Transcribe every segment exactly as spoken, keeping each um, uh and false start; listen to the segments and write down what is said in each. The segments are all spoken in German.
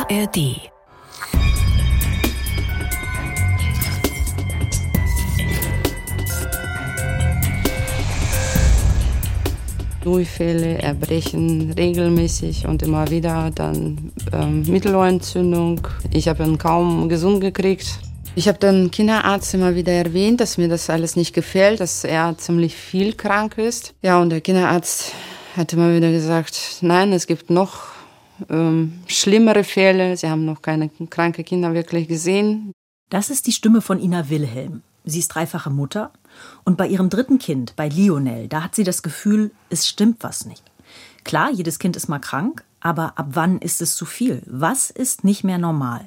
R D. Durchfälle, Erbrechen regelmäßig und immer wieder, dann ähm, Mittelohrentzündung. Ich habe ihn kaum gesund gekriegt. Ich habe den Kinderarzt immer wieder erwähnt, dass mir das alles nicht gefällt, dass er ziemlich viel krank ist. Ja, und der Kinderarzt hat immer wieder gesagt, nein, es gibt noch ähm, schlimmere Fälle. Sie haben noch keine kranken Kinder wirklich gesehen. Das ist die Stimme von Ina Wilhelm. Sie ist dreifache Mutter. Und bei ihrem dritten Kind, bei Lionel, da hat sie das Gefühl, es stimmt was nicht. Klar, jedes Kind ist mal krank, aber ab wann ist es zu viel? Was ist nicht mehr normal?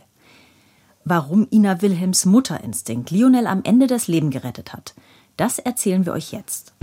Warum Ina Wilhelms Mutterinstinkt Lionel am Ende das Leben gerettet hat, das erzählen wir euch jetzt.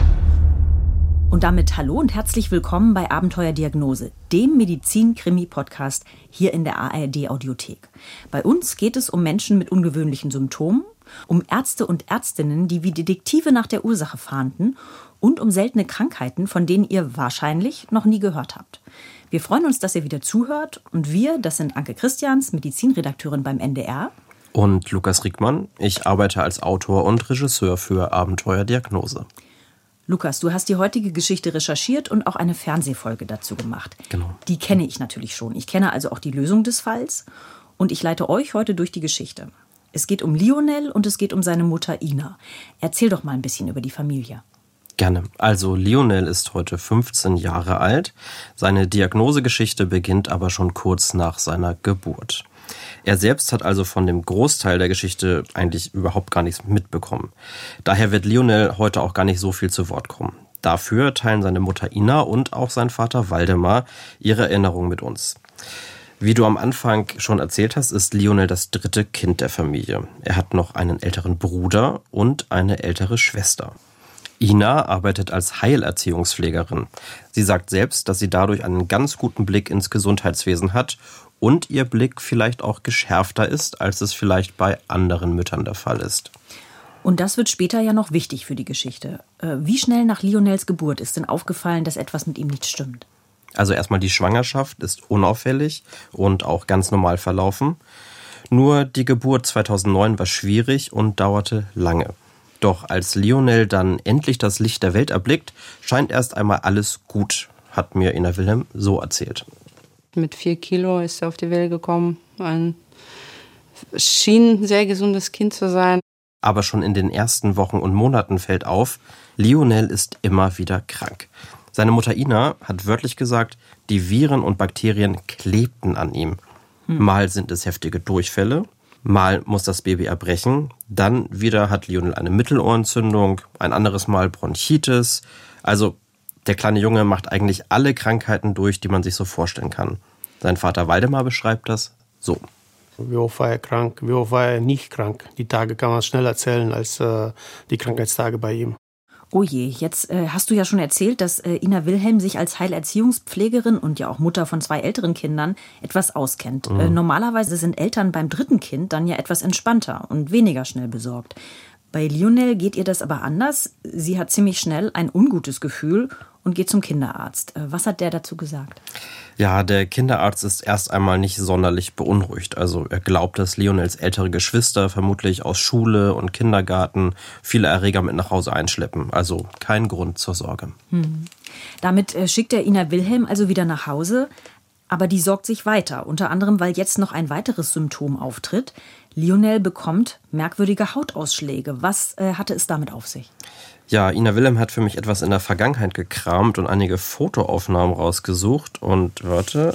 Und damit hallo und herzlich willkommen bei Abenteuerdiagnose, dem Medizin-Krimi-Podcast hier in der A R D-Audiothek. Bei uns geht es um Menschen mit ungewöhnlichen Symptomen, um Ärzte und Ärztinnen, die wie Detektive nach der Ursache fahnden und um seltene Krankheiten, von denen ihr wahrscheinlich noch nie gehört habt. Wir freuen uns, dass ihr wieder zuhört und wir, das sind Anke Christians, Medizinredakteurin beim N D R. Und Lukas Riekmann, ich arbeite als Autor und Regisseur für Abenteuerdiagnose. Lukas, du hast die heutige Geschichte recherchiert und auch eine Fernsehfolge dazu gemacht. Genau. Die kenne ich natürlich schon. Ich kenne also auch die Lösung des Falls und ich leite euch heute durch die Geschichte. Es geht um Lionel und es geht um seine Mutter Ina. Erzähl doch mal ein bisschen über die Familie. Gerne. Also Lionel ist heute fünfzehn Jahre alt. Seine Diagnosegeschichte beginnt aber schon kurz nach seiner Geburt. Er selbst hat also von dem Großteil der Geschichte eigentlich überhaupt gar nichts mitbekommen. Daher wird Lionel heute auch gar nicht so viel zu Wort kommen. Dafür teilen seine Mutter Ina und auch sein Vater Waldemar ihre Erinnerungen mit uns. Wie du am Anfang schon erzählt hast, ist Lionel das dritte Kind der Familie. Er hat noch einen älteren Bruder und eine ältere Schwester. Ina arbeitet als Heilerziehungspflegerin. Sie sagt selbst, dass sie dadurch einen ganz guten Blick ins Gesundheitswesen hat und ihr Blick vielleicht auch geschärfter ist, als es vielleicht bei anderen Müttern der Fall ist. Und das wird später ja noch wichtig für die Geschichte. Wie schnell nach Lionels Geburt ist denn aufgefallen, dass etwas mit ihm nicht stimmt? Also erstmal die Schwangerschaft ist unauffällig und auch ganz normal verlaufen. Nur die Geburt zweitausendneun war schwierig und dauerte lange. Doch als Lionel dann endlich das Licht der Welt erblickt, scheint erst einmal alles gut, hat mir Ina Wilhelm so erzählt. Mit vier Kilo ist er auf die Welt gekommen. Ein schien ein sehr gesundes Kind zu sein. Aber schon in den ersten Wochen und Monaten fällt auf, Lionel ist immer wieder krank. Seine Mutter Ina hat wörtlich gesagt, die Viren und Bakterien klebten an ihm. Hm. Mal sind es heftige Durchfälle, mal muss das Baby erbrechen, dann wieder hat Lionel eine Mittelohrentzündung, ein anderes Mal Bronchitis. Also der kleine Junge macht eigentlich alle Krankheiten durch, die man sich so vorstellen kann. Sein Vater Waldemar beschreibt das so. Wie oft war er krank, wie oft war er nicht krank. Die Tage kann man schneller zählen als äh, die Krankheitstage bei ihm. Oh je, jetzt äh, hast du ja schon erzählt, dass äh, Ina Wilhelm sich als Heilerziehungspflegerin und ja auch Mutter von zwei älteren Kindern etwas auskennt. Mhm. Äh, normalerweise sind Eltern beim dritten Kind dann ja etwas entspannter und weniger schnell besorgt. Bei Lionel geht ihr das aber anders. Sie hat ziemlich schnell ein ungutes Gefühl und geht zum Kinderarzt. Äh, was hat der dazu gesagt? Ja, der Kinderarzt ist erst einmal nicht sonderlich beunruhigt. Also er glaubt, dass Lionels ältere Geschwister vermutlich aus Schule und Kindergarten viele Erreger mit nach Hause einschleppen. Also kein Grund zur Sorge. Hm. Damit äh, schickt er Ina Wilhelm also wieder nach Hause. Aber die sorgt sich weiter. Unter anderem, weil jetzt noch ein weiteres Symptom auftritt. Lionel bekommt merkwürdige Hautausschläge. Was äh, hatte es damit auf sich? Ja, Ina Wilhelm hat für mich etwas in der Vergangenheit gekramt und einige Fotoaufnahmen rausgesucht. Und warte,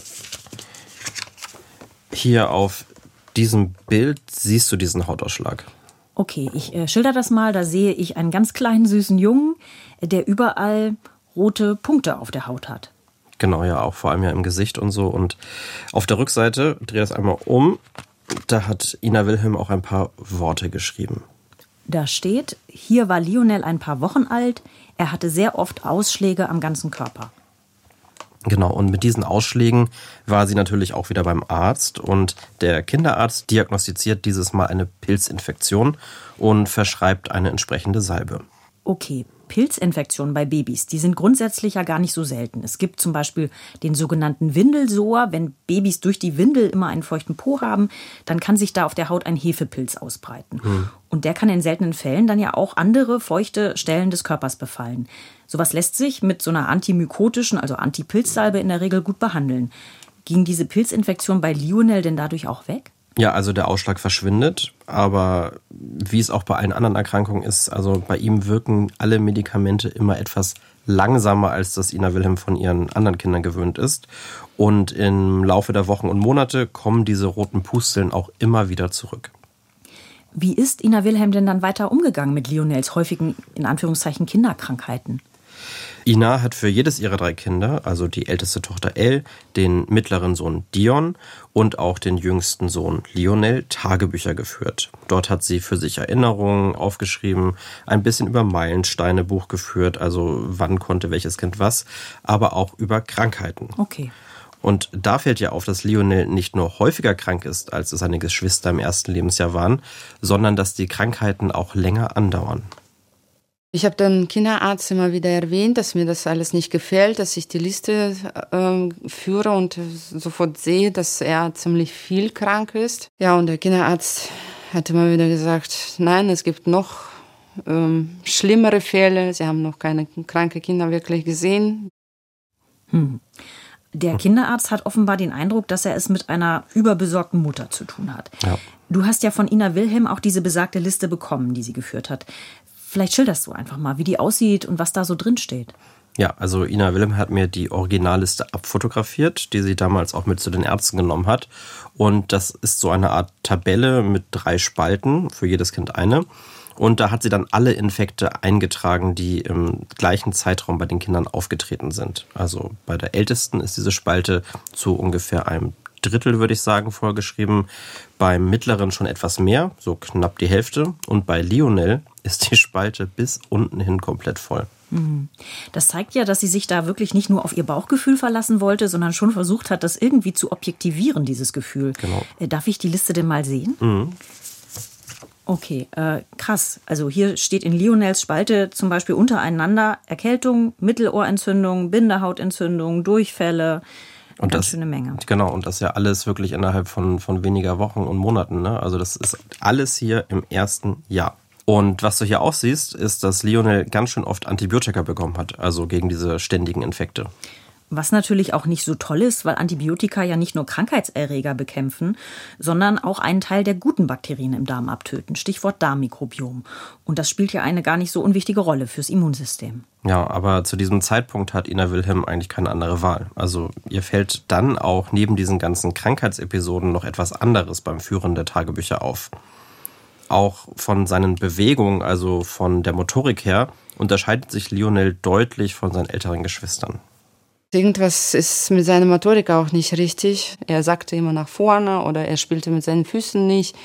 hier auf diesem Bild siehst du diesen Hautausschlag. Okay, ich äh, schilder das mal. Da sehe ich einen ganz kleinen, süßen Jungen, der überall rote Punkte auf der Haut hat. Genau, ja, auch vor allem ja im Gesicht und so. Und auf der Rückseite, dreh das einmal um, da hat Ina Wilhelm auch ein paar Worte geschrieben. Da steht, hier war Lionel ein paar Wochen alt, er hatte sehr oft Ausschläge am ganzen Körper. Genau, und mit diesen Ausschlägen war sie natürlich auch wieder beim Arzt und der Kinderarzt diagnostiziert dieses Mal eine Pilzinfektion und verschreibt eine entsprechende Salbe. Okay, Pilzinfektionen bei Babys, die sind grundsätzlich ja gar nicht so selten. Es gibt zum Beispiel den sogenannten Windelsoa. Wenn Babys durch die Windel immer einen feuchten Po haben, dann kann sich da auf der Haut ein Hefepilz ausbreiten. Mhm. Und der kann in seltenen Fällen dann ja auch andere feuchte Stellen des Körpers befallen. Sowas lässt sich mit so einer antimykotischen, also Antipilzsalbe in der Regel gut behandeln. Ging diese Pilzinfektion bei Lionel denn dadurch auch weg? Ja, also der Ausschlag verschwindet, aber wie es auch bei allen anderen Erkrankungen ist, also bei ihm wirken alle Medikamente immer etwas langsamer, als das Ina Wilhelm von ihren anderen Kindern gewöhnt ist. Und im Laufe der Wochen und Monate kommen diese roten Pusteln auch immer wieder zurück. Wie ist Ina Wilhelm denn dann weiter umgegangen mit Lionels häufigen, in Anführungszeichen, Kinderkrankheiten? Ina hat für jedes ihrer drei Kinder, also die älteste Tochter Elle, den mittleren Sohn Dion und auch den jüngsten Sohn Lionel, Tagebücher geführt. Dort hat sie für sich Erinnerungen aufgeschrieben, ein bisschen über Meilensteine Buch geführt, also wann konnte welches Kind was, aber auch über Krankheiten. Okay. Und da fällt ja auf, dass Lionel nicht nur häufiger krank ist, als es seine Geschwister im ersten Lebensjahr waren, sondern dass die Krankheiten auch länger andauern. Ich habe den Kinderarzt immer wieder erwähnt, dass mir das alles nicht gefällt, dass ich die Liste äh, führe und sofort sehe, dass er ziemlich viel krank ist. Ja, und der Kinderarzt hat immer wieder gesagt, nein, es gibt noch ähm, schlimmere Fälle. Sie haben noch keine kranken Kinder wirklich gesehen. Hm. Der Kinderarzt hat offenbar den Eindruck, dass er es mit einer überbesorgten Mutter zu tun hat. Ja. Du hast ja von Ina Wilhelm auch diese besagte Liste bekommen, die sie geführt hat. Vielleicht schilderst du einfach mal, wie die aussieht und was da so drin steht. Ja, also Ina Wilhelm hat mir die Originalliste abfotografiert, die sie damals auch mit zu den Ärzten genommen hat. Und das ist so eine Art Tabelle mit drei Spalten, für jedes Kind eine. Und da hat sie dann alle Infekte eingetragen, die im gleichen Zeitraum bei den Kindern aufgetreten sind. Also bei der ältesten ist diese Spalte zu ungefähr einem Drittel, würde ich sagen, vorgeschrieben. Beim mittleren schon etwas mehr, so knapp die Hälfte. Und bei Lionel ist die Spalte bis unten hin komplett voll. Das zeigt ja, dass sie sich da wirklich nicht nur auf ihr Bauchgefühl verlassen wollte, sondern schon versucht hat, das irgendwie zu objektivieren, dieses Gefühl. Genau. Darf ich die Liste denn mal sehen? Mhm. Okay, äh, krass. Also hier steht in Lionels Spalte zum Beispiel untereinander Erkältung, Mittelohrentzündung, Bindehautentzündung, Durchfälle. Und ganz das, schöne Menge. Genau, und das ja alles wirklich innerhalb von, von weniger Wochen und Monaten. Ne? Also das ist alles hier im ersten Jahr. Und was du hier auch siehst, ist, dass Lionel ganz schön oft Antibiotika bekommen hat, also gegen diese ständigen Infekte. Was natürlich auch nicht so toll ist, weil Antibiotika ja nicht nur Krankheitserreger bekämpfen, sondern auch einen Teil der guten Bakterien im Darm abtöten. Stichwort Darmmikrobiom. Und das spielt ja eine gar nicht so unwichtige Rolle fürs Immunsystem. Ja, aber zu diesem Zeitpunkt hat Ina Wilhelm eigentlich keine andere Wahl. Also ihr fällt dann auch neben diesen ganzen Krankheitsepisoden noch etwas anderes beim Führen der Tagebücher auf. Auch von seinen Bewegungen, also von der Motorik her, unterscheidet sich Lionel deutlich von seinen älteren Geschwistern. Irgendwas ist mit seiner Motorik auch nicht richtig. Er sagte immer nach vorne oder er spielte mit seinen Füßen nicht.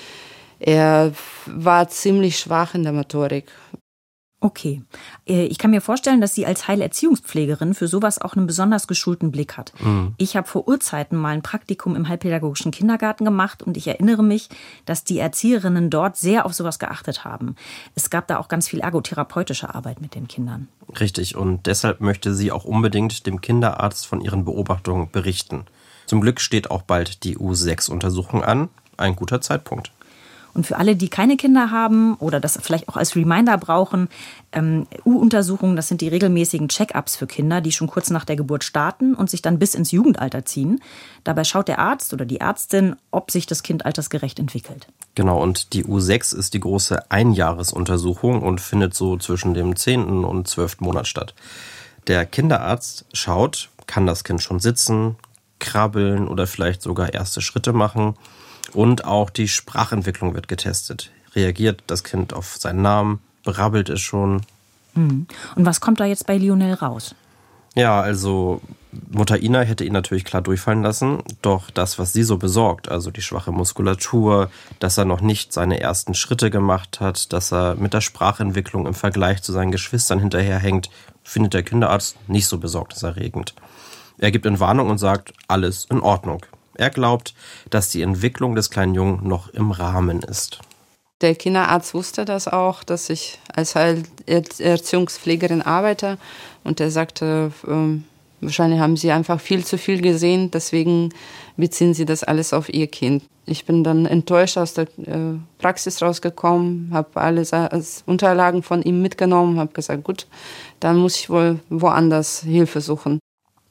Er war ziemlich schwach in der Motorik. Okay. Ich kann mir vorstellen, dass sie als Heilerziehungspflegerin für sowas auch einen besonders geschulten Blick hat. Mhm. Ich habe vor Urzeiten mal ein Praktikum im heilpädagogischen Kindergarten gemacht und ich erinnere mich, dass die Erzieherinnen dort sehr auf sowas geachtet haben. Es gab da auch ganz viel ergotherapeutische Arbeit mit den Kindern. Richtig, und deshalb möchte sie auch unbedingt dem Kinderarzt von ihren Beobachtungen berichten. Zum Glück steht auch bald die U sechs Untersuchung an. Ein guter Zeitpunkt. Und für alle, die keine Kinder haben oder das vielleicht auch als Reminder brauchen, ähm, U-Untersuchungen, das sind die regelmäßigen Check-ups für Kinder, die schon kurz nach der Geburt starten und sich dann bis ins Jugendalter ziehen. Dabei schaut der Arzt oder die Ärztin, ob sich das Kind altersgerecht entwickelt. Genau, und die U sechs ist die große Einjahresuntersuchung und findet so zwischen dem zehnten und zwölften Monat statt. Der Kinderarzt schaut, kann das Kind schon sitzen, krabbeln oder vielleicht sogar erste Schritte machen. Und auch die Sprachentwicklung wird getestet. Reagiert das Kind auf seinen Namen? Brabbelt es schon? Und was kommt da jetzt bei Lionel raus? Ja, also Mutter Ina hätte ihn natürlich klar durchfallen lassen. Doch das, was sie so besorgt, also die schwache Muskulatur, dass er noch nicht seine ersten Schritte gemacht hat, dass er mit der Sprachentwicklung im Vergleich zu seinen Geschwistern hinterherhängt, findet der Kinderarzt nicht so besorgniserregend. Er gibt Entwarnung und sagt, alles in Ordnung. Er glaubt, dass die Entwicklung des kleinen Jungen noch im Rahmen ist. Der Kinderarzt wusste das auch, dass ich als Erziehungspflegerin arbeite. Und er sagte, äh, wahrscheinlich haben Sie einfach viel zu viel gesehen, deswegen beziehen Sie das alles auf Ihr Kind. Ich bin dann enttäuscht aus der äh, Praxis rausgekommen, habe alle Unterlagen von ihm mitgenommen, habe gesagt, gut, dann muss ich wohl woanders Hilfe suchen.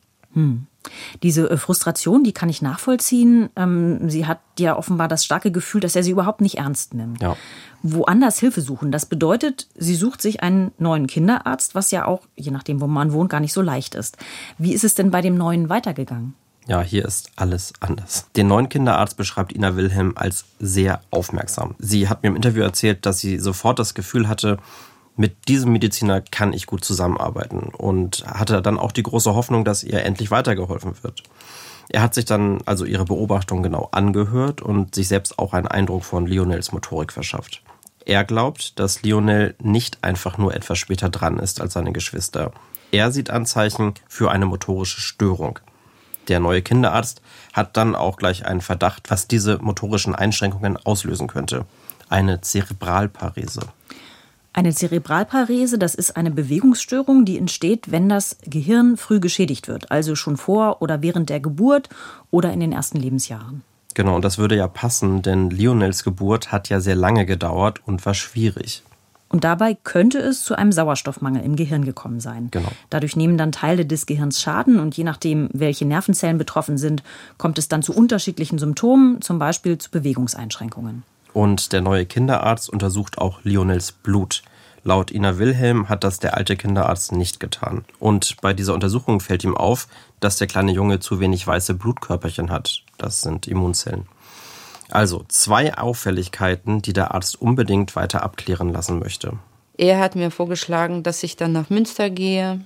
Hm. Diese äh, Frustration, die kann ich nachvollziehen. Ähm, sie hat ja offenbar das starke Gefühl, dass er sie überhaupt nicht ernst nimmt. Ja. Woanders Hilfe suchen, das bedeutet, sie sucht sich einen neuen Kinderarzt, was ja auch, je nachdem, wo man wohnt, gar nicht so leicht ist. Wie ist es denn bei dem neuen weitergegangen? Ja, hier ist alles anders. Den neuen Kinderarzt beschreibt Ina Wilhelm als sehr aufmerksam. Sie hat mir im Interview erzählt, dass sie sofort das Gefühl hatte, mit diesem Mediziner kann ich gut zusammenarbeiten und hatte dann auch die große Hoffnung, dass ihr endlich weitergeholfen wird. Er hat sich dann also ihre Beobachtung genau angehört und sich selbst auch einen Eindruck von Lionels Motorik verschafft. Er glaubt, dass Lionel nicht einfach nur etwas später dran ist als seine Geschwister. Er sieht Anzeichen für eine motorische Störung. Der neue Kinderarzt hat dann auch gleich einen Verdacht, was diese motorischen Einschränkungen auslösen könnte. Eine Zerebralparese. Eine Zerebralparese, das ist eine Bewegungsstörung, die entsteht, wenn das Gehirn früh geschädigt wird, also schon vor oder während der Geburt oder in den ersten Lebensjahren. Genau, und das würde ja passen, denn Lionels Geburt hat ja sehr lange gedauert und war schwierig. Und dabei könnte es zu einem Sauerstoffmangel im Gehirn gekommen sein. Genau. Dadurch nehmen dann Teile des Gehirns Schaden und je nachdem, welche Nervenzellen betroffen sind, kommt es dann zu unterschiedlichen Symptomen, zum Beispiel zu Bewegungseinschränkungen. Und der neue Kinderarzt untersucht auch Lionels Blut. Laut Ina Wilhelm hat das der alte Kinderarzt nicht getan. Und bei dieser Untersuchung fällt ihm auf, dass der kleine Junge zu wenig weiße Blutkörperchen hat. Das sind Immunzellen. Also zwei Auffälligkeiten, die der Arzt unbedingt weiter abklären lassen möchte. Er hat mir vorgeschlagen, dass ich dann nach Münster gehe,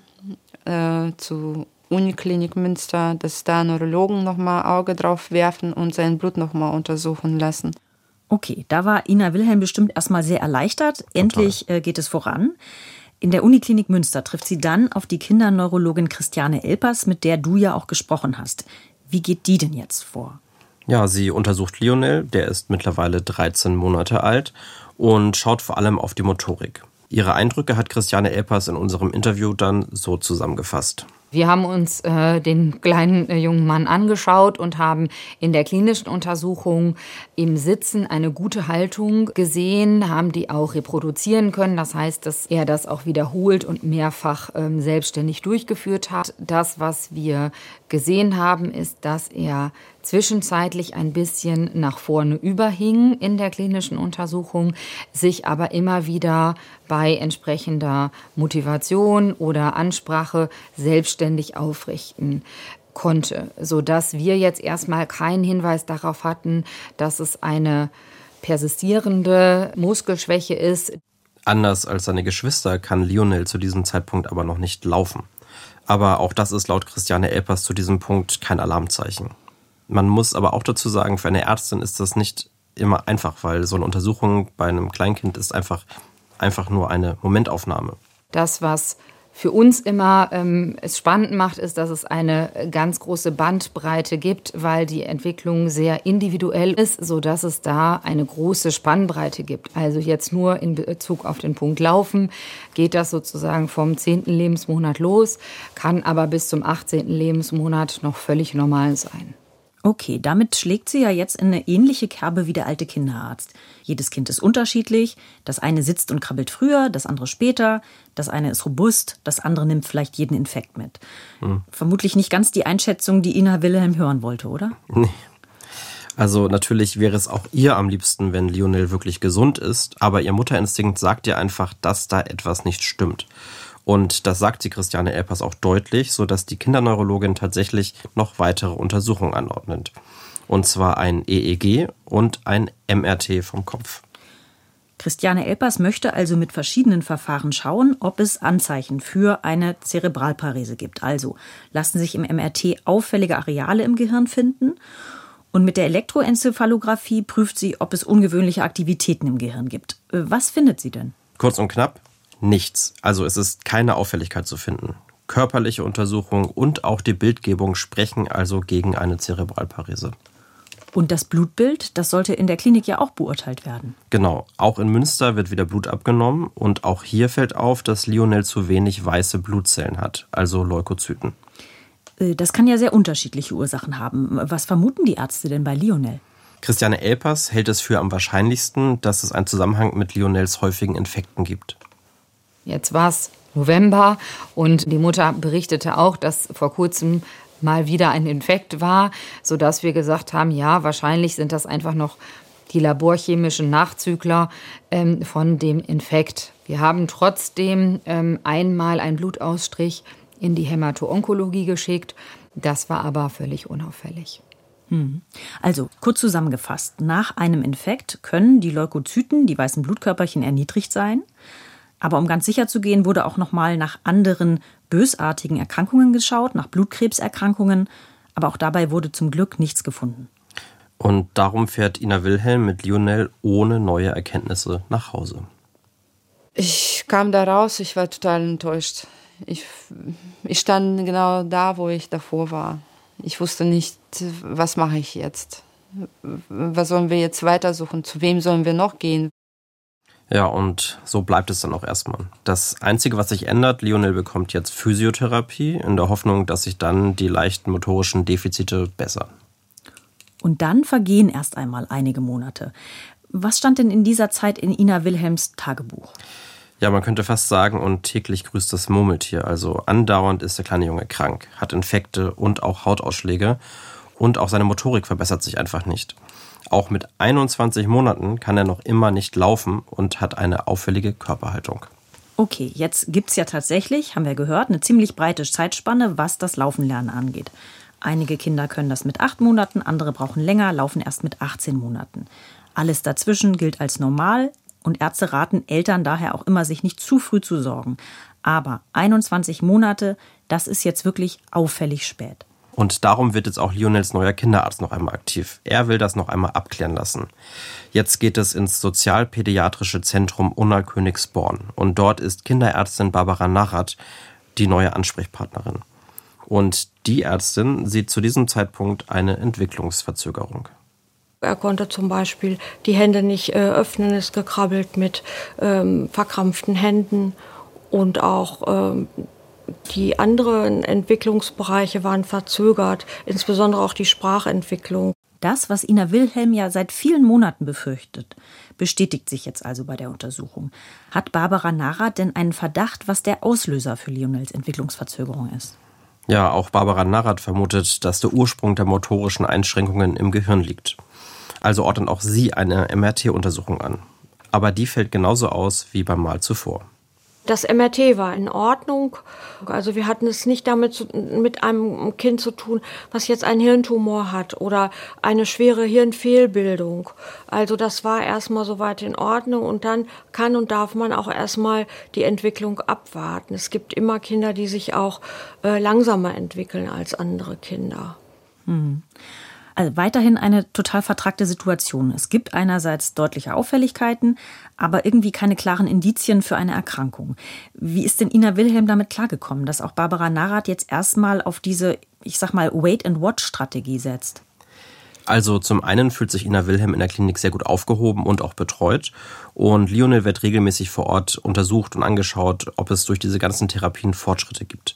äh, zu Uniklinik Münster, dass da Neurologen nochmal Auge drauf werfen und sein Blut nochmal untersuchen lassen. Okay, da war Ina Wilhelm bestimmt erstmal sehr erleichtert. Endlich äh, geht es voran. In der Uniklinik Münster trifft sie dann auf die Kinderneurologin Christiane Elpers, mit der du ja auch gesprochen hast. Wie geht die denn jetzt vor? Ja, sie untersucht Lionel, der ist mittlerweile dreizehn Monate alt und schaut vor allem auf die Motorik. Ihre Eindrücke hat Christiane Elpers in unserem Interview dann so zusammengefasst. Wir haben uns äh, den kleinen äh, jungen Mann angeschaut und haben in der klinischen Untersuchung im Sitzen eine gute Haltung gesehen, haben die auch reproduzieren können. Das heißt, dass er das auch wiederholt und mehrfach ähm, selbstständig durchgeführt hat. Das, was wir gesehen haben, ist, dass er zwischenzeitlich ein bisschen nach vorne überhing in der klinischen Untersuchung, sich aber immer wieder bei entsprechender Motivation oder Ansprache selbstständig aufrichten konnte, sodass wir jetzt erstmal keinen Hinweis darauf hatten, dass es eine persistierende Muskelschwäche ist. Anders als seine Geschwister kann Lionel zu diesem Zeitpunkt aber noch nicht laufen. Aber auch das ist laut Christiane Elpers zu diesem Punkt kein Alarmzeichen. Man muss aber auch dazu sagen, für eine Ärztin ist das nicht immer einfach, weil so eine Untersuchung bei einem Kleinkind ist einfach, einfach nur eine Momentaufnahme. Das, was für uns immer ähm, es spannend macht, ist, dass es eine ganz große Bandbreite gibt, weil die Entwicklung sehr individuell ist, sodass es da eine große Spannbreite gibt. Also jetzt nur in Bezug auf den Punkt Laufen geht das sozusagen vom zehnten Lebensmonat los, kann aber bis zum achtzehnten Lebensmonat noch völlig normal sein. Okay, damit schlägt sie ja jetzt in eine ähnliche Kerbe wie der alte Kinderarzt. Jedes Kind ist unterschiedlich. Das eine sitzt und krabbelt früher, das andere später. Das eine ist robust, das andere nimmt vielleicht jeden Infekt mit. Hm. Vermutlich nicht ganz die Einschätzung, die Ina Wilhelm hören wollte, oder? Nee. Also natürlich wäre es auch ihr am liebsten, wenn Lionel wirklich gesund ist. Aber ihr Mutterinstinkt sagt ihr einfach, dass da etwas nicht stimmt. Und das sagt sie Christiane Elpers auch deutlich, sodass die Kinderneurologin tatsächlich noch weitere Untersuchungen anordnet. Und zwar ein E E G und ein M R T vom Kopf. Christiane Elpers möchte also mit verschiedenen Verfahren schauen, ob es Anzeichen für eine Zerebralparese gibt. Also lassen sich im M R T auffällige Areale im Gehirn finden. Und mit der Elektroenzephalographie prüft sie, ob es ungewöhnliche Aktivitäten im Gehirn gibt. Was findet sie denn? Kurz und knapp. Nichts. Also es ist keine Auffälligkeit zu finden. Körperliche Untersuchung und auch die Bildgebung sprechen also gegen eine Zerebralparese. Und das Blutbild, das sollte in der Klinik ja auch beurteilt werden. Genau, auch in Münster wird wieder Blut abgenommen und auch hier fällt auf, dass Lionel zu wenig weiße Blutzellen hat, also Leukozyten. Das kann ja sehr unterschiedliche Ursachen haben. Was vermuten die Ärzte denn bei Lionel? Christiane Elpers hält es für am wahrscheinlichsten, dass es einen Zusammenhang mit Lionels häufigen Infekten gibt. Jetzt war es November und die Mutter berichtete auch, dass vor kurzem mal wieder ein Infekt war, sodass wir gesagt haben, ja, wahrscheinlich sind das einfach noch die laborchemischen Nachzügler ähm, von dem Infekt. Wir haben trotzdem ähm, einmal einen Blutausstrich in die Hämato-Onkologie geschickt. Das war aber völlig unauffällig. Also, kurz zusammengefasst, nach einem Infekt können die Leukozyten, die weißen Blutkörperchen, erniedrigt sein. Aber um ganz sicher zu gehen, wurde auch noch mal nach anderen bösartigen Erkrankungen geschaut, nach Blutkrebserkrankungen. Aber auch dabei wurde zum Glück nichts gefunden. Und darum fährt Ina Wilhelm mit Lionel ohne neue Erkenntnisse nach Hause. Ich kam da raus, ich war total enttäuscht. Ich, ich stand genau da, wo ich davor war. Ich wusste nicht, was mache ich jetzt? Was sollen wir jetzt weitersuchen? Zu wem sollen wir noch gehen? Ja, und so bleibt es dann auch erstmal. Das Einzige, was sich ändert, Lionel bekommt jetzt Physiotherapie in der Hoffnung, dass sich dann die leichten motorischen Defizite bessern. Und dann vergehen erst einmal einige Monate. Was stand denn in dieser Zeit in Ina Wilhelms Tagebuch? Ja, man könnte fast sagen, und täglich grüßt das Murmeltier. Also andauernd ist der kleine Junge krank, hat Infekte und auch Hautausschläge. Und auch seine Motorik verbessert sich einfach nicht. Auch mit einundzwanzig Monaten kann er noch immer nicht laufen und hat eine auffällige Körperhaltung. Okay, jetzt gibt's ja tatsächlich, haben wir gehört, eine ziemlich breite Zeitspanne, was das Laufenlernen angeht. Einige Kinder können das mit acht Monaten, andere brauchen länger, laufen erst mit achtzehn Monaten. Alles dazwischen gilt als normal. Und Ärzte raten Eltern daher auch immer, sich nicht zu früh zu sorgen. Aber einundzwanzig Monate, das ist jetzt wirklich auffällig spät. Und darum wird jetzt auch Lionels neuer Kinderarzt noch einmal aktiv. Er will das noch einmal abklären lassen. Jetzt geht es ins Sozialpädiatrische Zentrum Unna-Königsborn. Und dort ist Kinderärztin Barbara Narrat die neue Ansprechpartnerin. Und die Ärztin sieht zu diesem Zeitpunkt eine Entwicklungsverzögerung. Er konnte zum Beispiel die Hände nicht äh, öffnen, ist gekrabbelt mit ähm, verkrampften Händen. Und auch ähm, die anderen Entwicklungsbereiche waren verzögert, insbesondere auch die Sprachentwicklung. Das, was Ina Wilhelm ja seit vielen Monaten befürchtet, bestätigt sich jetzt also bei der Untersuchung. Hat Barbara Narrat denn einen Verdacht, was der Auslöser für Lionels Entwicklungsverzögerung ist? Ja, auch Barbara Narrat vermutet, dass der Ursprung der motorischen Einschränkungen im Gehirn liegt. Also ordnet auch sie eine M R T-Untersuchung an. Aber die fällt genauso aus wie beim Mal zuvor. Das M R T war in Ordnung. Also wir hatten es nicht damit zu, mit einem Kind zu tun, was jetzt einen Hirntumor hat oder eine schwere Hirnfehlbildung. Also das war erstmal soweit in Ordnung und dann kann und darf man auch erstmal die Entwicklung abwarten. Es gibt immer Kinder, die sich auch äh, langsamer entwickeln als andere Kinder. Hm. Also weiterhin eine total vertrackte Situation. Es gibt einerseits deutliche Auffälligkeiten, aber irgendwie keine klaren Indizien für eine Erkrankung. Wie ist denn Ina Wilhelm damit klargekommen, dass auch Barbara Narrat jetzt erstmal auf diese, ich sag mal, Wait-and-Watch-Strategie setzt? Also zum einen fühlt sich Ina Wilhelm in der Klinik sehr gut aufgehoben und auch betreut. Und Lionel wird regelmäßig vor Ort untersucht und angeschaut, ob es durch diese ganzen Therapien Fortschritte gibt.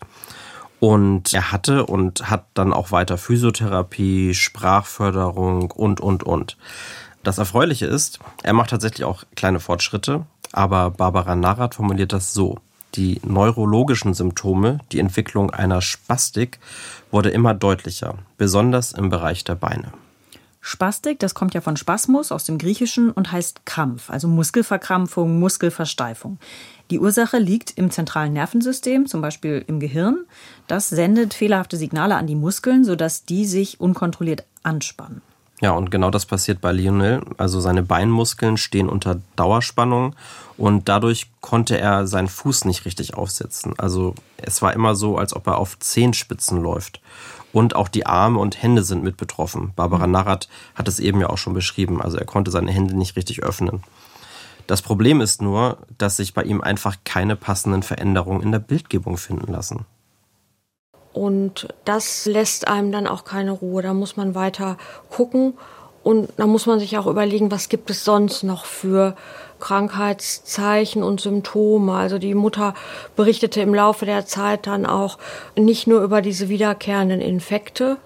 Und er hatte und hat dann auch weiter Physiotherapie, Sprachförderung und, und, und. Das Erfreuliche ist, er macht tatsächlich auch kleine Fortschritte, aber Barbara Narrat formuliert das so. Die neurologischen Symptome, die Entwicklung einer Spastik, wurde immer deutlicher, besonders im Bereich der Beine. Spastik, das kommt ja von Spasmus aus dem Griechischen und heißt Krampf, also Muskelverkrampfung, Muskelversteifung. Die Ursache liegt im zentralen Nervensystem, zum Beispiel im Gehirn. Das sendet fehlerhafte Signale an die Muskeln, sodass die sich unkontrolliert anspannen. Ja, und genau das passiert bei Lionel. Also seine Beinmuskeln stehen unter Dauerspannung und dadurch konnte er seinen Fuß nicht richtig aufsetzen. Also es war immer so, als ob er auf Zehenspitzen läuft. Und auch die Arme und Hände sind mit betroffen. Barbara Narrat hat es eben ja auch schon beschrieben. Also er konnte seine Hände nicht richtig öffnen. Das Problem ist nur, dass sich bei ihm einfach keine passenden Veränderungen in der Bildgebung finden lassen. Und das lässt einem dann auch keine Ruhe. Da muss man weiter gucken Und da muss man sich auch überlegen, was gibt es sonst noch für Krankheitszeichen und Symptome. Also die Mutter berichtete im Laufe der Zeit dann auch nicht nur über diese wiederkehrenden Infekte,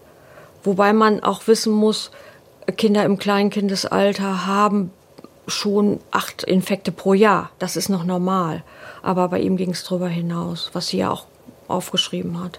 wobei man auch wissen muss, Kinder im Kleinkindesalter haben schon acht Infekte pro Jahr. Das ist noch normal. Aber bei ihm ging es darüber hinaus, was sie ja auch aufgeschrieben hat.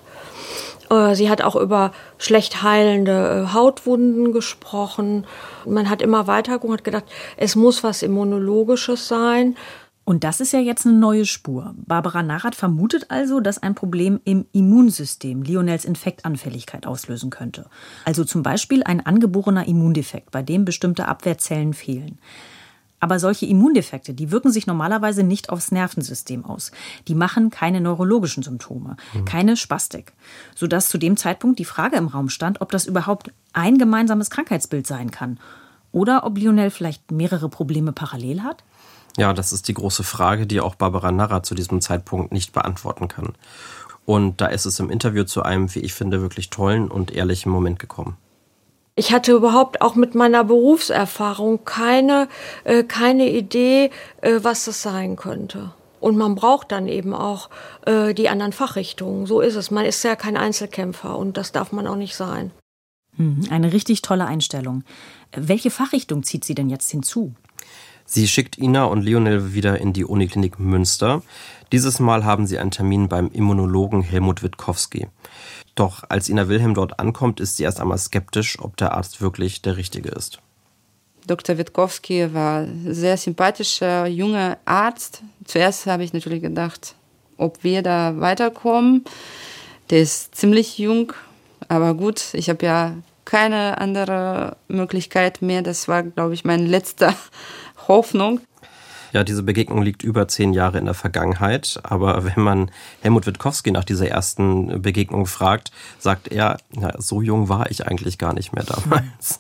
Sie hat auch über schlecht heilende Hautwunden gesprochen. Man hat immer weiter geguckt, hat gedacht, es muss was Immunologisches sein. Und das ist ja jetzt eine neue Spur. Barbara Narrath vermutet also, dass ein Problem im Immunsystem Lionels Infektanfälligkeit auslösen könnte. Also zum Beispiel ein angeborener Immundefekt, bei dem bestimmte Abwehrzellen fehlen. Aber solche Immundefekte, die wirken sich normalerweise nicht aufs Nervensystem aus. Die machen keine neurologischen Symptome, mhm. keine Spastik. Sodass zu dem Zeitpunkt die Frage im Raum stand, ob das überhaupt ein gemeinsames Krankheitsbild sein kann. Oder ob Lionel vielleicht mehrere Probleme parallel hat? Ja, das ist die große Frage, die auch Barbara Narrath zu diesem Zeitpunkt nicht beantworten kann. Und da ist es im Interview zu einem, wie ich finde, wirklich tollen und ehrlichen Moment gekommen. Ich hatte überhaupt auch mit meiner Berufserfahrung keine, äh, keine Idee, äh, was das sein könnte. Und man braucht dann eben auch äh, die anderen Fachrichtungen. So ist es. Man ist ja kein Einzelkämpfer und das darf man auch nicht sein. Eine richtig tolle Einstellung. Welche Fachrichtung zieht sie denn jetzt hinzu? Sie schickt Ina und Lionel wieder in die Uniklinik Münster. Dieses Mal haben sie einen Termin beim Immunologen Helmut Witkowski. Doch als Ina Wilhelm dort ankommt, ist sie erst einmal skeptisch, ob der Arzt wirklich der Richtige ist. Doktor Witkowski war ein sehr sympathischer, junger Arzt. Zuerst habe ich natürlich gedacht, ob wir da weiterkommen. Der ist ziemlich jung, aber gut, ich habe ja keine andere Möglichkeit mehr. Das war, glaube ich, meine letzte Hoffnung. Ja, diese Begegnung liegt über zehn Jahre in der Vergangenheit. Aber wenn man Helmut Witkowski nach dieser ersten Begegnung fragt, sagt er, na, so jung war ich eigentlich gar nicht mehr damals.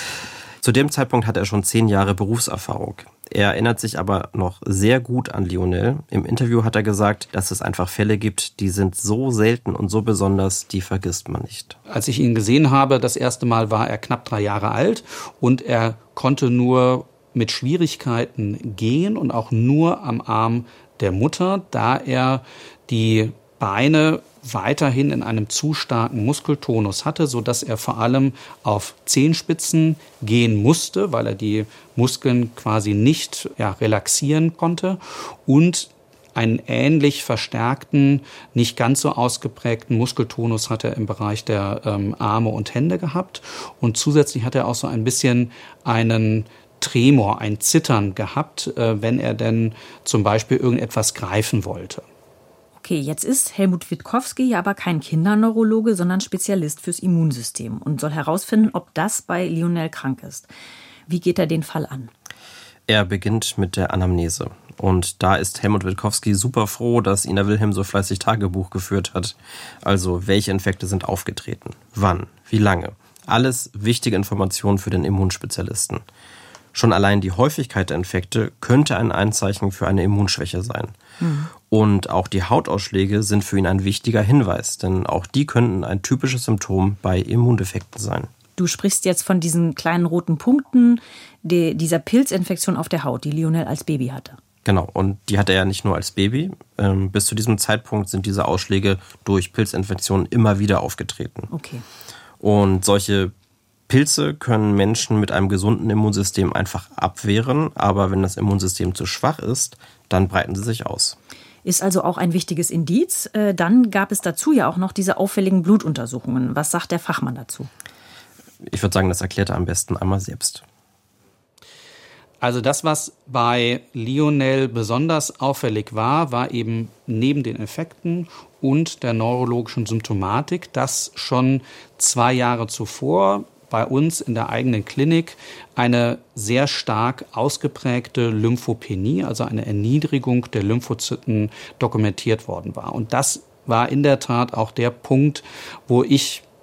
Zu dem Zeitpunkt hat er schon zehn Jahre Berufserfahrung. Er erinnert sich aber noch sehr gut an Lionel. Im Interview hat er gesagt, dass es einfach Fälle gibt, die sind so selten und so besonders, die vergisst man nicht. Als ich ihn gesehen habe, das erste Mal war er knapp drei Jahre alt und er konnte nur mit Schwierigkeiten gehen und auch nur am Arm der Mutter, da er die Beine weiterhin in einem zu starken Muskeltonus hatte, sodass er vor allem auf Zehenspitzen gehen musste, weil er die Muskeln quasi nicht ja, relaxieren konnte und einen ähnlich verstärkten, nicht ganz so ausgeprägten Muskeltonus hat er im Bereich der ähm, Arme und Hände gehabt und zusätzlich hat er auch so ein bisschen einen Tremor, ein Zittern gehabt, äh, wenn er denn zum Beispiel irgendetwas greifen wollte. Okay, jetzt ist Helmut Witkowski ja aber kein Kinderneurologe, sondern Spezialist fürs Immunsystem und soll herausfinden, ob das bei Lionel krank ist. Wie geht er den Fall an? Er beginnt mit der Anamnese. Und da ist Helmut Witkowski super froh, dass Ina Wilhelm so fleißig Tagebuch geführt hat. Also, welche Infekte sind aufgetreten? Wann? Wie lange? Alles wichtige Informationen für den Immunspezialisten. Schon allein die Häufigkeit der Infekte könnte ein Anzeichen für eine Immunschwäche sein. Mhm. Und auch die Hautausschläge sind für ihn ein wichtiger Hinweis, denn auch die könnten ein typisches Symptom bei Immundefekten sein. Du sprichst jetzt von diesen kleinen roten Punkten, die, dieser Pilzinfektion auf der Haut, die Lionel als Baby hatte. Genau, und die hatte er ja nicht nur als Baby. Ähm, bis zu diesem Zeitpunkt sind diese Ausschläge durch Pilzinfektionen immer wieder aufgetreten. Okay. Und solche Pilze können Menschen mit einem gesunden Immunsystem einfach abwehren, aber wenn das Immunsystem zu schwach ist, dann breiten sie sich aus. Ist also auch ein wichtiges Indiz. Dann gab es dazu ja auch noch diese auffälligen Blutuntersuchungen. Was sagt der Fachmann dazu? Ich würde sagen, das erklärt er am besten einmal selbst. Also das, was bei Lionel besonders auffällig war, war eben neben den Infekten und der neurologischen Symptomatik, dass schon zwei Jahre zuvor bei uns in der eigenen Klinik eine sehr stark ausgeprägte Lymphopenie, also eine Erniedrigung der Lymphozyten, dokumentiert worden war. Und das war in der Tat auch der Punkt, wo ich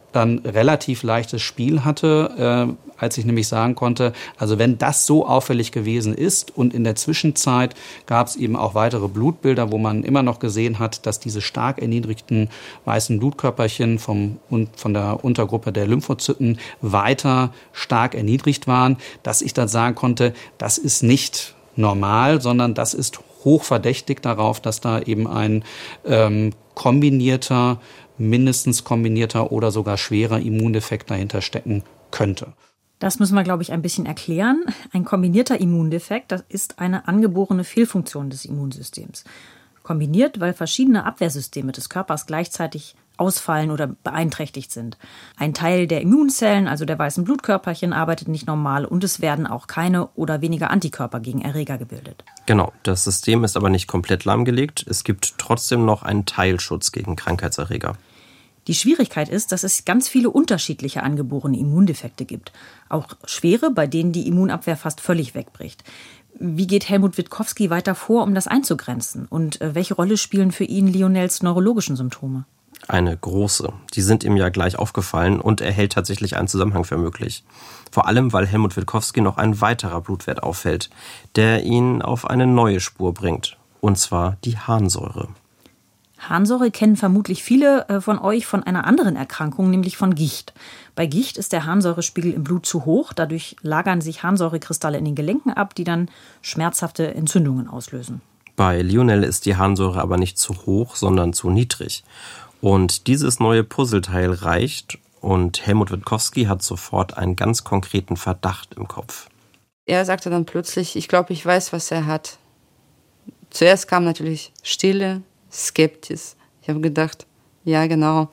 dann relativ leichtes Spiel hatte, äh, als ich nämlich sagen konnte, also wenn das so auffällig gewesen ist und in der Zwischenzeit gab es eben auch weitere Blutbilder, wo man immer noch gesehen hat, dass diese stark erniedrigten weißen Blutkörperchen vom, und von der Untergruppe der Lymphozyten weiter stark erniedrigt waren, dass ich dann sagen konnte, das ist nicht normal, sondern das ist hochverdächtig darauf, dass da eben ein ähm, kombinierter, mindestens kombinierter oder sogar schwerer Immundefekt dahinter stecken könnte. Das müssen wir, glaube ich, ein bisschen erklären. Ein kombinierter Immundefekt, das ist eine angeborene Fehlfunktion des Immunsystems. Kombiniert, weil verschiedene Abwehrsysteme des Körpers gleichzeitig ausfallen oder beeinträchtigt sind. Ein Teil der Immunzellen, also der weißen Blutkörperchen, arbeitet nicht normal und es werden auch keine oder weniger Antikörper gegen Erreger gebildet. Genau, das System ist aber nicht komplett lahmgelegt. Es gibt trotzdem noch einen Teilschutz gegen Krankheitserreger. Die Schwierigkeit ist, dass es ganz viele unterschiedliche angeborene Immundefekte gibt. Auch schwere, bei denen die Immunabwehr fast völlig wegbricht. Wie geht Helmut Witkowski weiter vor, um das einzugrenzen? Und welche Rolle spielen für ihn Lionels neurologischen Symptome? Eine große. Die sind ihm ja gleich aufgefallen und er hält tatsächlich einen Zusammenhang für möglich. Vor allem, weil Helmut Witkowski noch ein weiterer Blutwert auffällt, der ihn auf eine neue Spur bringt. Und zwar die Harnsäure. Harnsäure kennen vermutlich viele von euch von einer anderen Erkrankung, nämlich von Gicht. Bei Gicht ist der Harnsäurespiegel im Blut zu hoch. Dadurch lagern sich Harnsäurekristalle in den Gelenken ab, die dann schmerzhafte Entzündungen auslösen. Bei Lionel ist die Harnsäure aber nicht zu hoch, sondern zu niedrig. Und dieses neue Puzzleteil reicht und Helmut Witkowski hat sofort einen ganz konkreten Verdacht im Kopf. Er sagte dann plötzlich, ich glaube, ich weiß, was er hat. Zuerst kam natürlich Stille, Skeptis. Ich habe gedacht, ja genau.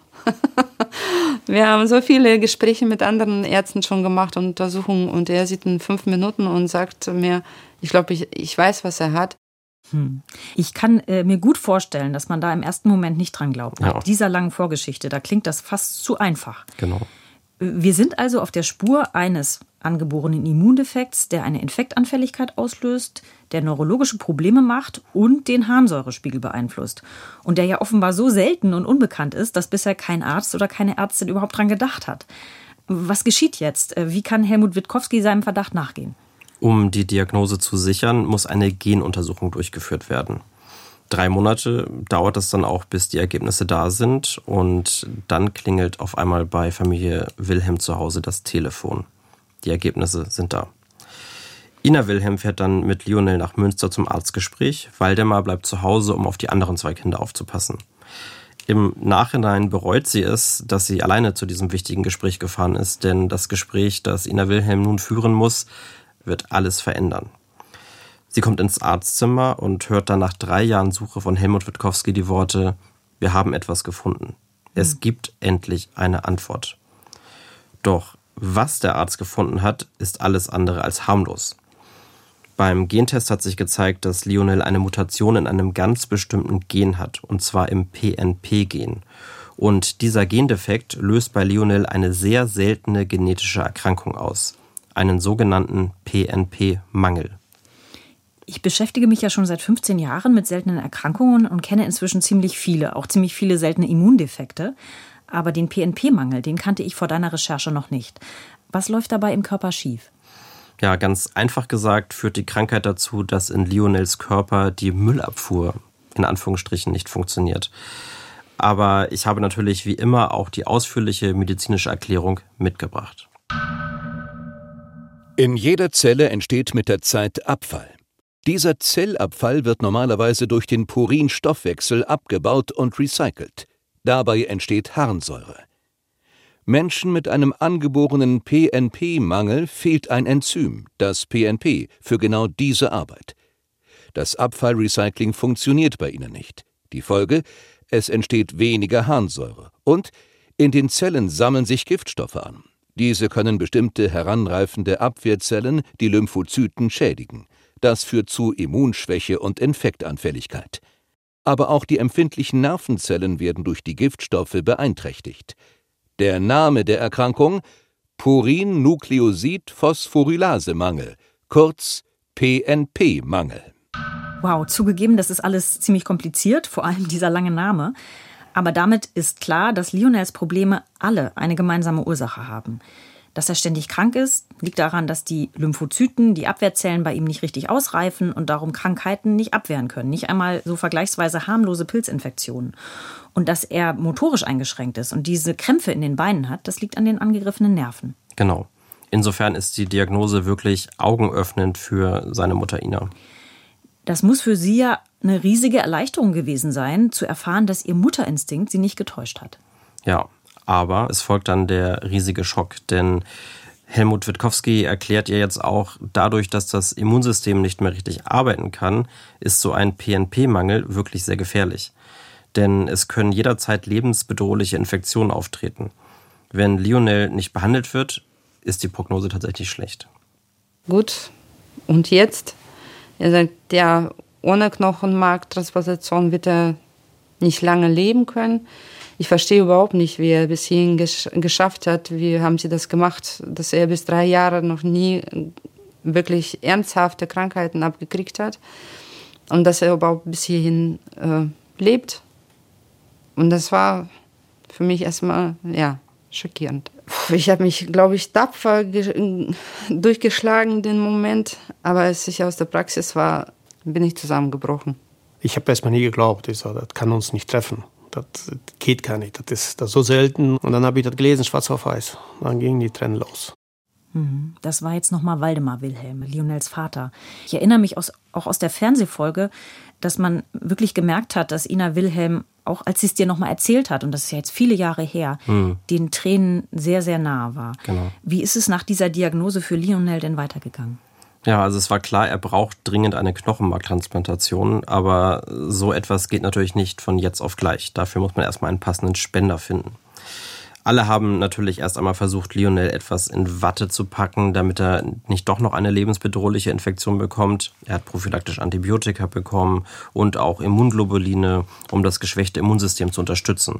Wir haben so viele Gespräche mit anderen Ärzten schon gemacht und Untersuchungen und er sieht in fünf Minuten und sagt mir, ich glaube, ich, ich weiß, was er hat. Hm. Ich kann äh, mir gut vorstellen, dass man da im ersten Moment nicht dran glaubt. Nach ja. dieser langen Vorgeschichte, da klingt das fast zu einfach. Genau. Wir sind also auf der Spur eines angeborenen Immundefekts, der eine Infektanfälligkeit auslöst, der neurologische Probleme macht und den Harnsäurespiegel beeinflusst. Und der ja offenbar so selten und unbekannt ist, dass bisher kein Arzt oder keine Ärztin überhaupt dran gedacht hat. Was geschieht jetzt? Wie kann Helmut Witkowski seinem Verdacht nachgehen? Um die Diagnose zu sichern, muss eine Genuntersuchung durchgeführt werden. Drei Monate dauert es dann auch, bis die Ergebnisse da sind und dann klingelt auf einmal bei Familie Wilhelm zu Hause das Telefon. Die Ergebnisse sind da. Ina Wilhelm fährt dann mit Lionel nach Münster zum Arztgespräch. Waldemar bleibt zu Hause, um auf die anderen zwei Kinder aufzupassen. Im Nachhinein bereut sie es, dass sie alleine zu diesem wichtigen Gespräch gefahren ist, denn das Gespräch, das Ina Wilhelm nun führen muss, wird alles verändern. Sie kommt ins Arztzimmer und hört dann nach drei Jahren Suche von Helmut Witkowski die Worte: Wir haben etwas gefunden. Es gibt endlich eine Antwort. Doch was der Arzt gefunden hat, ist alles andere als harmlos. Beim Gentest hat sich gezeigt, dass Lionel eine Mutation in einem ganz bestimmten Gen hat, und zwar im P N P-Gen. Und dieser Gendefekt löst bei Lionel eine sehr seltene genetische Erkrankung aus, einen sogenannten P N P-Mangel. Ich beschäftige mich ja schon seit fünfzehn Jahren mit seltenen Erkrankungen und kenne inzwischen ziemlich viele, auch ziemlich viele seltene Immundefekte. Aber den P N P-Mangel, den kannte ich vor deiner Recherche noch nicht. Was läuft dabei im Körper schief? Ja, ganz einfach gesagt führt die Krankheit dazu, dass in Lionels Körper die Müllabfuhr in Anführungsstrichen nicht funktioniert. Aber ich habe natürlich wie immer auch die ausführliche medizinische Erklärung mitgebracht. In jeder Zelle entsteht mit der Zeit Abfall. Dieser Zellabfall wird normalerweise durch den Purinstoffwechsel abgebaut und recycelt. Dabei entsteht Harnsäure. Menschen mit einem angeborenen P N P-Mangel fehlt ein Enzym, das P N P, für genau diese Arbeit. Das Abfallrecycling funktioniert bei ihnen nicht. Die Folge: Es entsteht weniger Harnsäure und in den Zellen sammeln sich Giftstoffe an. Diese können bestimmte heranreifende Abwehrzellen, die Lymphozyten, schädigen. Das führt zu Immunschwäche und Infektanfälligkeit. Aber auch die empfindlichen Nervenzellen werden durch die Giftstoffe beeinträchtigt. Der Name der Erkrankung: Purin-Nukleosid-Phosphorylase-Mangel, kurz P N P-Mangel. Wow, zugegeben, das ist alles ziemlich kompliziert, vor allem dieser lange Name. Aber damit ist klar, dass Lionels Probleme alle eine gemeinsame Ursache haben. Dass er ständig krank ist, liegt daran, dass die Lymphozyten, die Abwehrzellen bei ihm nicht richtig ausreifen und darum Krankheiten nicht abwehren können. Nicht einmal so vergleichsweise harmlose Pilzinfektionen. Und dass er motorisch eingeschränkt ist und diese Krämpfe in den Beinen hat, das liegt an den angegriffenen Nerven. Genau. Insofern ist die Diagnose wirklich augenöffnend für seine Mutter Ina. Das muss für sie ja eine riesige Erleichterung gewesen sein, zu erfahren, dass ihr Mutterinstinkt sie nicht getäuscht hat. Ja, aber es folgt dann der riesige Schock, denn Helmut Witkowski erklärt ihr jetzt auch, dadurch, dass das Immunsystem nicht mehr richtig arbeiten kann, ist so ein P N P-Mangel wirklich sehr gefährlich. Denn es können jederzeit lebensbedrohliche Infektionen auftreten. Wenn Lionel nicht behandelt wird, ist die Prognose tatsächlich schlecht. Gut, und jetzt? Er sagt, ja, ohne Knochenmarktransplantation wird er nicht lange leben können. Ich verstehe überhaupt nicht, wie er bis hierhin gesch- geschafft hat. Wie haben sie das gemacht, dass er bis drei Jahre noch nie wirklich ernsthafte Krankheiten abgekriegt hat. Und dass er überhaupt bis hierhin äh, lebt. Und das war für mich erstmal, ja, schockierend. Ich habe mich, glaube ich, tapfer ge- durchgeschlagen den Moment. Aber als ich aus der Praxis war, bin ich zusammengebrochen. Ich habe erstmal nie geglaubt, ich sag, das kann uns nicht treffen. Das geht gar nicht, das ist das ist so selten. Und dann habe ich das gelesen, schwarz auf weiß. Dann gingen die Tränen los. Das war jetzt nochmal Waldemar Wilhelm, Lionels Vater. Ich erinnere mich aus, auch aus der Fernsehfolge, dass man wirklich gemerkt hat, dass Ina Wilhelm, auch als sie es dir nochmal erzählt hat, und das ist ja jetzt viele Jahre her, hm. den Tränen sehr, sehr nahe war. Genau. Wie ist es nach dieser Diagnose für Lionel denn weitergegangen? Ja, also es war klar, er braucht dringend eine Knochenmarktransplantation, aber so etwas geht natürlich nicht von jetzt auf gleich. Dafür muss man erstmal einen passenden Spender finden. Alle haben natürlich erst einmal versucht, Lionel etwas in Watte zu packen, damit er nicht doch noch eine lebensbedrohliche Infektion bekommt. Er hat prophylaktisch Antibiotika bekommen und auch Immunglobuline, um das geschwächte Immunsystem zu unterstützen.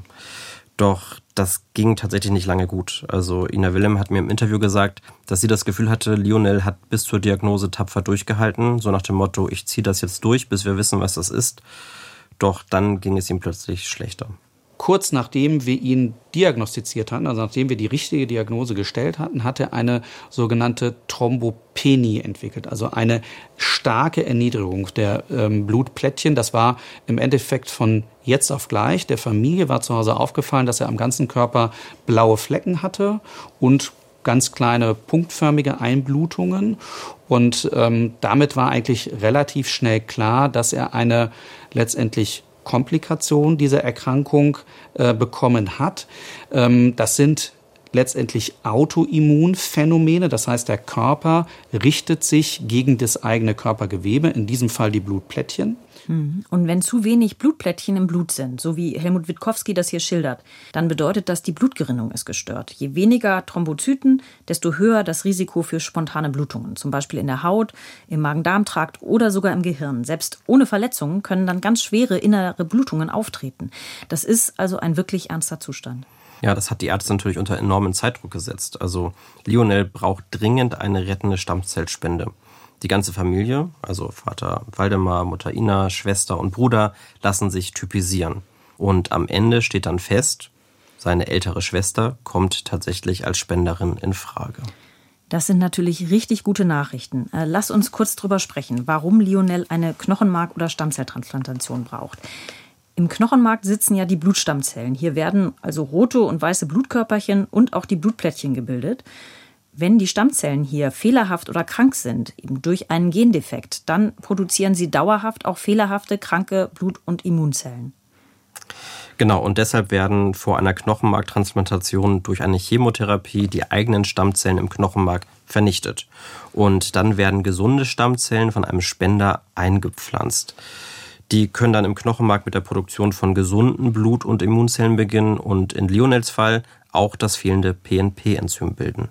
Doch das ging tatsächlich nicht lange gut. Also Ina Wilhelm hat mir im Interview gesagt, dass sie das Gefühl hatte, Lionel hat bis zur Diagnose tapfer durchgehalten. So nach dem Motto, ich ziehe das jetzt durch, bis wir wissen, was das ist. Doch dann ging es ihm plötzlich schlechter. Kurz nachdem wir ihn diagnostiziert hatten, also nachdem wir die richtige Diagnose gestellt hatten, hat er eine sogenannte Thrombopenie entwickelt, also eine starke Erniedrigung der ähm, Blutplättchen. Das war im Endeffekt von jetzt auf gleich. Der Familie war zu Hause aufgefallen, dass er am ganzen Körper blaue Flecken hatte und ganz kleine punktförmige Einblutungen. Und ähm, damit war eigentlich relativ schnell klar, dass er eine letztendlich Komplikation dieser Erkrankung äh, bekommen hat. Ähm, das sind letztendlich Autoimmunphänomene. Das heißt, der Körper richtet sich gegen das eigene Körpergewebe, in diesem Fall die Blutplättchen. Und wenn zu wenig Blutplättchen im Blut sind, so wie Helmut Witkowski das hier schildert, dann bedeutet das, die Blutgerinnung ist gestört. Je weniger Thrombozyten, desto höher das Risiko für spontane Blutungen. Zum Beispiel in der Haut, im Magen-Darm-Trakt oder sogar im Gehirn. Selbst ohne Verletzungen können dann ganz schwere innere Blutungen auftreten. Das ist also ein wirklich ernster Zustand. Ja, das hat die Ärzte natürlich unter enormen Zeitdruck gesetzt. Also Lionel braucht dringend eine rettende Stammzellspende. Die ganze Familie, also Vater Waldemar, Mutter Ina, Schwester und Bruder, lassen sich typisieren. Und am Ende steht dann fest, seine ältere Schwester kommt tatsächlich als Spenderin in Frage. Das sind natürlich richtig gute Nachrichten. Lass uns kurz drüber sprechen, warum Lionel eine Knochenmark- oder Stammzelltransplantation braucht. Im Knochenmark sitzen ja die Blutstammzellen. Hier werden also rote und weiße Blutkörperchen und auch die Blutplättchen gebildet. Wenn die Stammzellen hier fehlerhaft oder krank sind, eben durch einen Gendefekt, dann produzieren sie dauerhaft auch fehlerhafte, kranke Blut- und Immunzellen. Genau, und deshalb werden vor einer Knochenmarktransplantation durch eine Chemotherapie die eigenen Stammzellen im Knochenmark vernichtet. Und dann werden gesunde Stammzellen von einem Spender eingepflanzt. Die können dann im Knochenmark mit der Produktion von gesunden Blut- und Immunzellen beginnen und in Lionels Fall auch das fehlende P N P-Enzym bilden.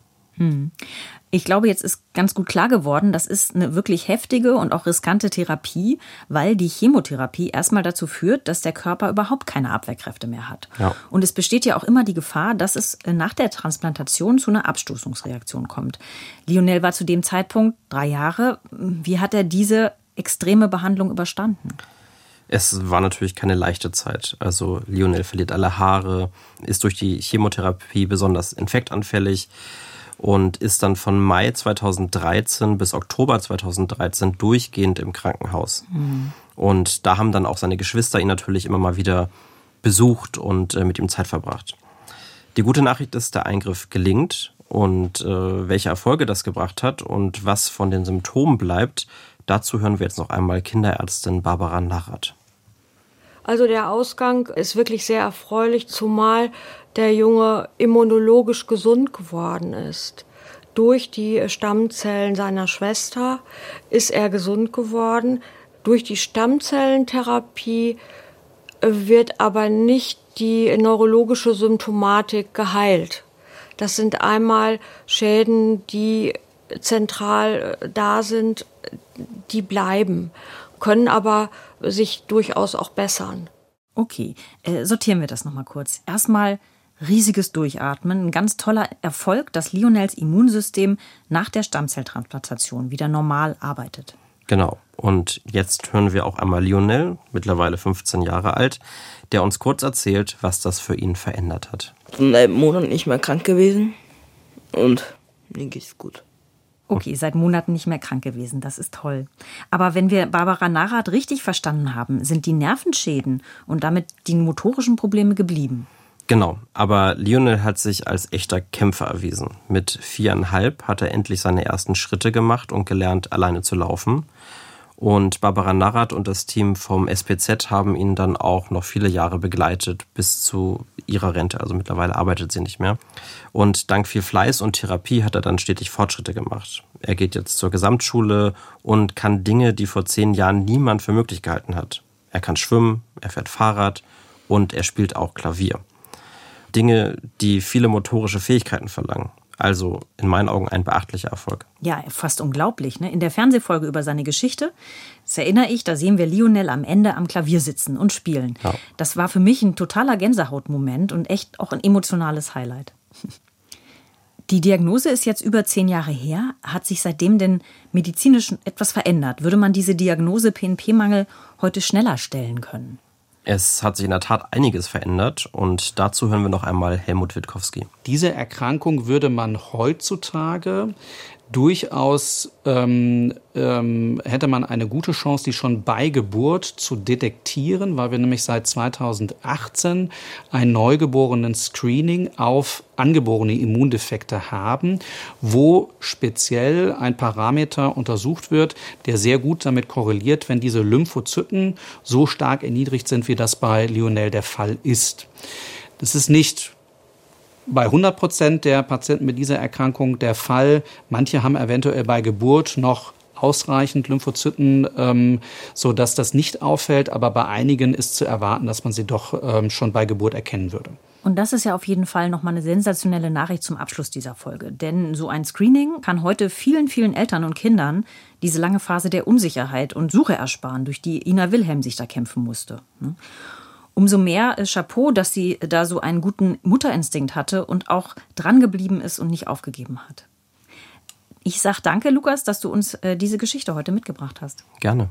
Ich glaube, jetzt ist ganz gut klar geworden, das ist eine wirklich heftige und auch riskante Therapie, weil die Chemotherapie erstmal dazu führt, dass der Körper überhaupt keine Abwehrkräfte mehr hat. Ja. Und es besteht ja auch immer die Gefahr, dass es nach der Transplantation zu einer Abstoßungsreaktion kommt. Lionel war zu dem Zeitpunkt drei Jahre. Wie hat er diese extreme Behandlung überstanden? Es war natürlich keine leichte Zeit. Also Lionel verliert alle Haare, ist durch die Chemotherapie besonders infektanfällig und ist dann von Mai zweitausenddreizehn bis Oktober zweitausenddreizehn durchgehend im Krankenhaus. Mhm. Und da haben dann auch seine Geschwister ihn natürlich immer mal wieder besucht und äh, mit ihm Zeit verbracht. Die gute Nachricht ist, der Eingriff gelingt und äh, welche Erfolge das gebracht hat und was von den Symptomen bleibt, dazu hören wir jetzt noch einmal Kinderärztin Barbara Narrath. Also der Ausgang ist wirklich sehr erfreulich, zumal der Junge immunologisch gesund geworden ist. Durch die Stammzellen seiner Schwester ist er gesund geworden. Durch die Stammzellentherapie wird aber nicht die neurologische Symptomatik geheilt. Das sind einmal Schäden, die zentral da sind, die bleiben, können aber sich durchaus auch bessern. Okay, äh, sortieren wir das nochmal kurz. Erstmal riesiges Durchatmen, ein ganz toller Erfolg, dass Lionels Immunsystem nach der Stammzelltransplantation wieder normal arbeitet. Genau. Und jetzt hören wir auch einmal Lionel, mittlerweile fünfzehn Jahre alt, der uns kurz erzählt, was das für ihn verändert hat. Seit Monaten nicht mehr krank gewesen und mir geht's gut. Okay, seit Monaten nicht mehr krank gewesen, das ist toll. Aber wenn wir Barbara Narrath richtig verstanden haben, sind die Nervenschäden und damit die motorischen Probleme geblieben. Genau, aber Lionel hat sich als echter Kämpfer erwiesen. Mit viereinhalb hat er endlich seine ersten Schritte gemacht und gelernt, alleine zu laufen. Und Barbara Narrath und das Team vom S P Z haben ihn dann auch noch viele Jahre begleitet, bis zu ihrer Rente. Also mittlerweile arbeitet sie nicht mehr. Und dank viel Fleiß und Therapie hat er dann stetig Fortschritte gemacht. Er geht jetzt zur Gesamtschule und kann Dinge, die vor zehn Jahren niemand für möglich gehalten hat. Er kann schwimmen, er fährt Fahrrad und er spielt auch Klavier. Dinge, die viele motorische Fähigkeiten verlangen. Also in meinen Augen ein beachtlicher Erfolg. Ja, fast unglaublich. Ne? In der Fernsehfolge über seine Geschichte, das erinnere ich, da sehen wir Lionel am Ende am Klavier sitzen und spielen. Ja. Das war für mich ein totaler Gänsehautmoment und echt auch ein emotionales Highlight. Die Diagnose ist jetzt über zehn Jahre her. Hat sich seitdem denn medizinisch etwas verändert? Würde man diese Diagnose P N P-Mangel heute schneller stellen können? Es hat sich in der Tat einiges verändert und dazu hören wir noch einmal Helmut Witkowski. Diese Erkrankung würde man heutzutage durchaus, ähm, ähm, hätte man eine gute Chance, die schon bei Geburt zu detektieren, weil wir nämlich seit zweitausendachtzehn ein Neugeborenen-Screening auf angeborene Immundefekte haben, wo speziell ein Parameter untersucht wird, der sehr gut damit korreliert, wenn diese Lymphozyten so stark erniedrigt sind, wie das bei Lionel der Fall ist. Das ist nicht bei hundert Prozent der Patienten mit dieser Erkrankung der Fall. Manche haben eventuell bei Geburt noch ausreichend Lymphozyten, ähm, sodass das nicht auffällt. Aber bei einigen ist zu erwarten, dass man sie doch ähm, schon bei Geburt erkennen würde. Und das ist ja auf jeden Fall nochmal eine sensationelle Nachricht zum Abschluss dieser Folge. Denn so ein Screening kann heute vielen, vielen Eltern und Kindern diese lange Phase der Unsicherheit und Suche ersparen, durch die Ina Wilhelm sich da kämpfen musste. Umso mehr Chapeau, dass sie da so einen guten Mutterinstinkt hatte und auch dran geblieben ist und nicht aufgegeben hat. Ich sag danke, Lukas, dass du uns äh, diese Geschichte heute mitgebracht hast. Gerne.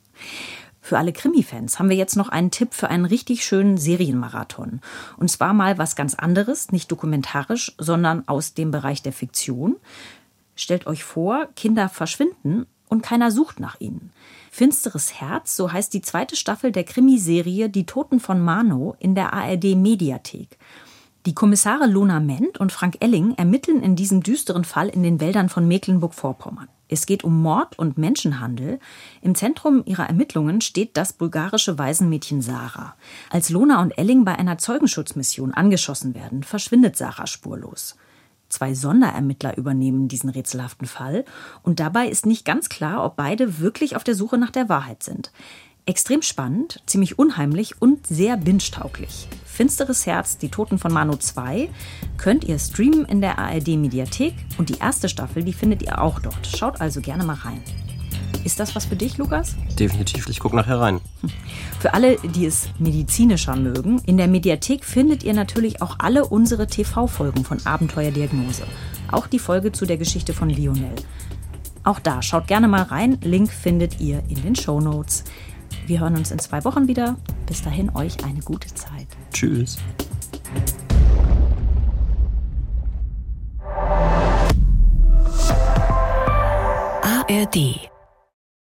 Für alle Krimi-Fans haben wir jetzt noch einen Tipp für einen richtig schönen Serienmarathon. Und zwar mal was ganz anderes, nicht dokumentarisch, sondern aus dem Bereich der Fiktion. Stellt euch vor, Kinder verschwinden und keiner sucht nach ihnen. Finsteres Herz, so heißt die zweite Staffel der Krimiserie Die Toten von Mano in der A R D-Mediathek. Die Kommissare Lona Ment und Frank Elling ermitteln in diesem düsteren Fall in den Wäldern von Mecklenburg-Vorpommern. Es geht um Mord und Menschenhandel. Im Zentrum ihrer Ermittlungen steht das bulgarische Waisenmädchen Sarah. Als Lona und Elling bei einer Zeugenschutzmission angeschossen werden, verschwindet Sarah spurlos. Zwei Sonderermittler übernehmen diesen rätselhaften Fall und dabei ist nicht ganz klar, ob beide wirklich auf der Suche nach der Wahrheit sind. Extrem spannend, ziemlich unheimlich und sehr binge-tauglich. Finsteres Herz, die Toten von Mano zwei könnt ihr streamen in der A R D-Mediathek und die erste Staffel, die findet ihr auch dort. Schaut also gerne mal rein. Ist das was für dich, Lukas? Definitiv, ich gucke nachher rein. Für alle, die es medizinischer mögen, in der Mediathek findet ihr natürlich auch alle unsere T V-Folgen von Abenteuerdiagnose. Auch die Folge zu der Geschichte von Lionel. Auch da, schaut gerne mal rein, Link findet ihr in den Shownotes. Wir hören uns in zwei Wochen wieder. Bis dahin euch eine gute Zeit. Tschüss. A R D